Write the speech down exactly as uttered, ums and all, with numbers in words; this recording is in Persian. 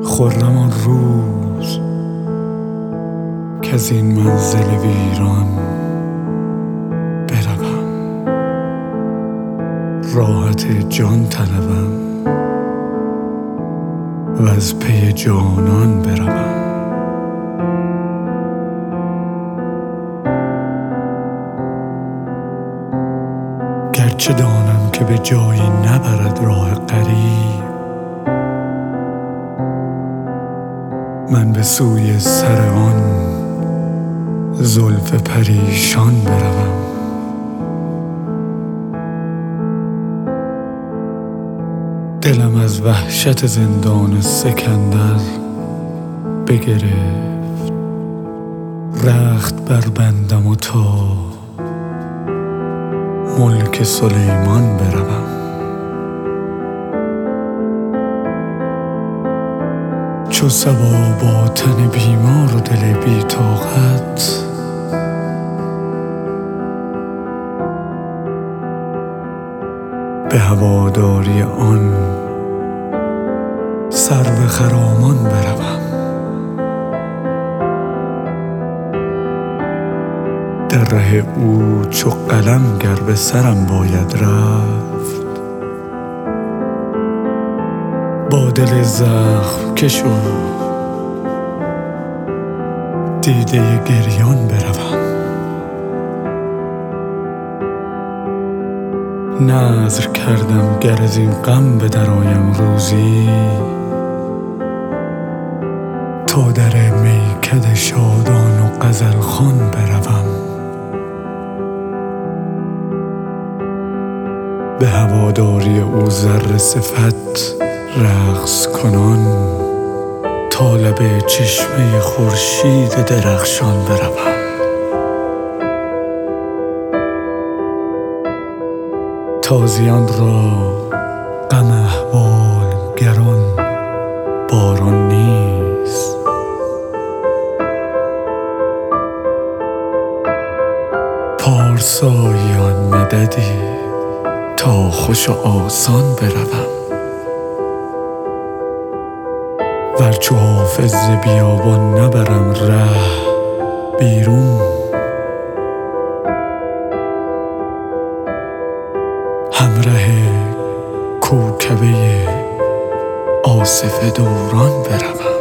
خرم آن روز که از این منزل ویران بروم، راحت جان طلبم و از پی جانان بروم. گرچه دانم که به جایی نبرد راه غریب، من به سوی سر آن زلف پریشان بروم. دلم از وحشت زندان سکندر بگرفت، رخت بربندم و تا ملک سلیمان بروم. چو صبا با تن بیمار و دل بی طاقت، به هواداری آن سرو خرامان بروم. در ره او چو قلم گر به سرم باید رفت، با دل زخم کش و دیده گریان بروم. نذر کردم گر از این غم به درایم روزی، تا در میکده شادان و غزل خوان بروم. به هواداری او ذره صفت رقص کنان، تا لب چشمه خورشید درخشان بروم. تازیان را غم احوال گران باران نیست، پارسایان مددی تا خوش و آسان بروم. ور چو حافظ ز بیابان نبرم ره بیرون، همره کوکبه آصف دوران بروم.